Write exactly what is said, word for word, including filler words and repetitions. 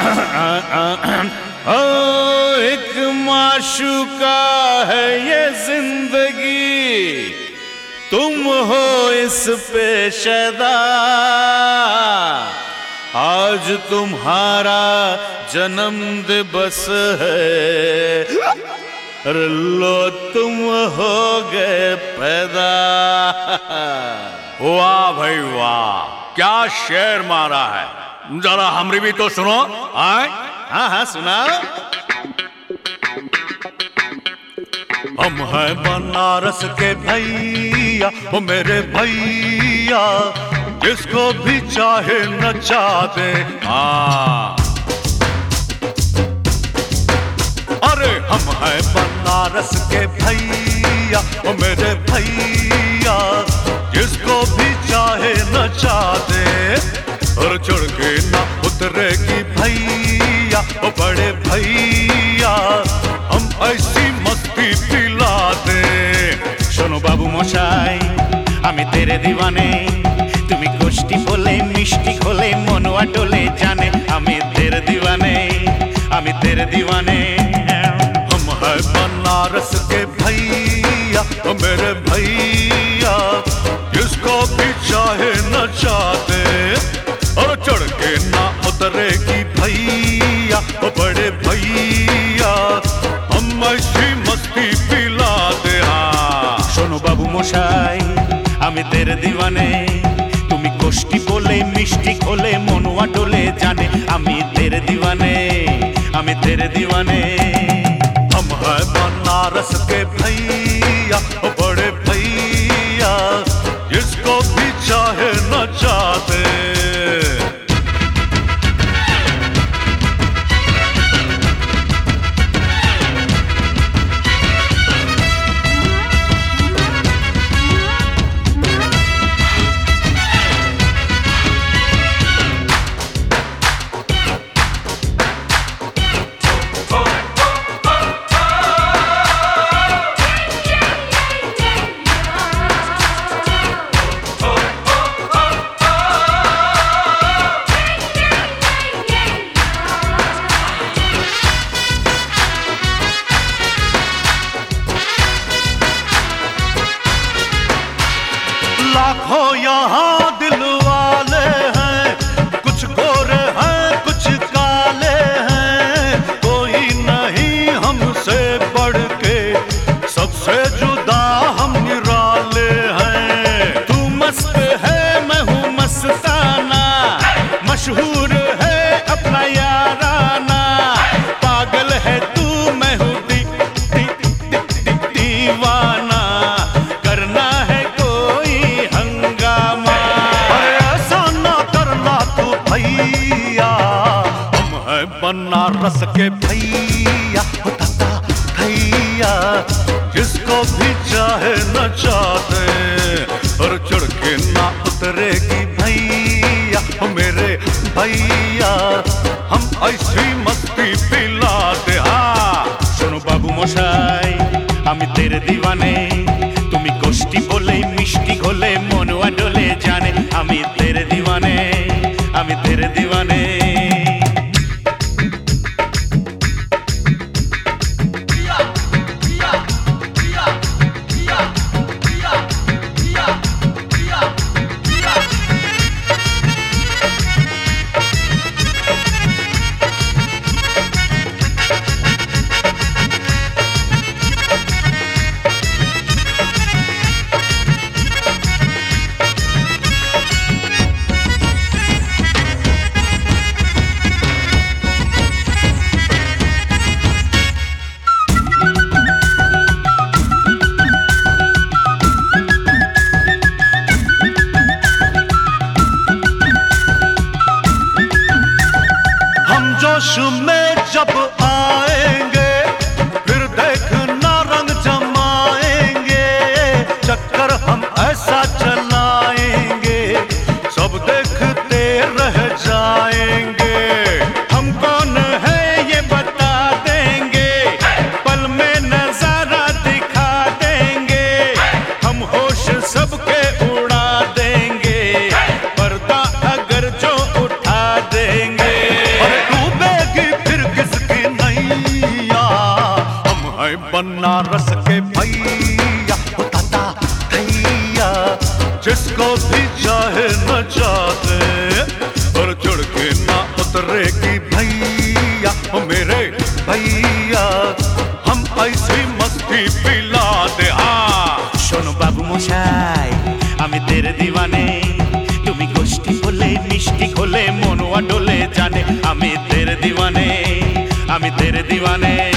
ओ एक माशूका है ये जिंदगी, तुम हो इस पे शदा। आज तुम्हारा जन्म दिवस है, लो तुम हो गए पैदा। वाह भाई वाह, क्या शेर मारा है। जरा हमरी भी तो सुनो। आए हाँ हाँ सुनाओ। हम हैं बनारस के भैया, वो मेरे भैया, जिसको भी चाहे नचा दे। हाँ, अरे हम हैं बनारस के भैया, वो मेरे भैया, जिसको भी चाहे नचा दे। और चढ़ के ना उतरेगी भैया, वो बड़े भैया, हम ऐसी मस्ती पिला दे। শোনো বাবু মশাই, আমি তেরে দিওয়ানে, তুমি গোষ্ঠী বলে মিষ্টি খোলে মনোয়া ডোলে জানে। আমি তেরে দিওয়ানে, আমি তেরে দিওয়ানে। हम है बनारस के भैया, वो मेरे भैया, जिसको भी चाहे नचा दे। और चढ़ के ना उतरेगी भैया, वो बड़े भैया, हम ऐसी मस्ती पिला दे। हाँ শোনো বাবু মশাই, আমি তেরে দিওয়ানে, তুমি গোষ্ঠী বলে মিষ্টি খোলে মনোয়া ডোলে জানে। আমি তেরে দিওয়ানে, আমি তেরে দিওয়ানে। हम है बनारस के भैया, वो बड़े भैया, जिसको भी चाहे नचा दे। लाखों यहाँ दिल वाले हैं, कुछ गोरे हैं कुछ काले हैं, कोई नहीं हमसे बढ़ के, सबसे जुदा हम निराले हैं। तू मस्त है मैं हूँ मस्ताना, मशहूर है अपना याराना। पागल है तू मैं हूँ दी, दी, दी, दी, दीवाना। करना है कोई हंगामा, अरे ऐसा ना करना तू भैया। हम हैं बनारस के भैया, हो दादा भैया, जिसको भी चाहे नचा दे। और चढ़ के ना उतरेगी भैया, हो मेरे भैया, हम ऐसी मस्ती पिला दे। हाँ শোনো বাবু মশাই, আমি তেরে দিওয়ানে, তুমি গোষ্ঠী বলে মিষ্টি খোলে মনোয়া ডোলে জানে। আমি তেরে দিওয়ানে, আমি তেরে দিওয়ানে। जोश में जब आएंगे, फिर देखना रंग जमाएंगे। चक्कर हम ऐसा चलाएंगे, सब देखते रह जाएंगे। हम कौन है ये बता देंगे, पल में नजारा दिखा देंगे। हम होश सबके उड़ा देंगे, पर्दा अगर जो उठा देंगे। और डूबे बनारस के भैया ओ ताता भैया, जिसको भी चाहे न चाहे और चढ़ के ना उतरेगी भैया ओ मेरे भैया, हम ऐसी मस्ती पिला दे। हाँ শোনো বাবু মশাই, আমি তেরে দিওয়ানে, তুমি গোষ্ঠী বলে মিষ্টি খোলে মনোয়া ডোলে জানে, আমি তেরে দিওয়ানে, আমি তেরে দিওয়ানে।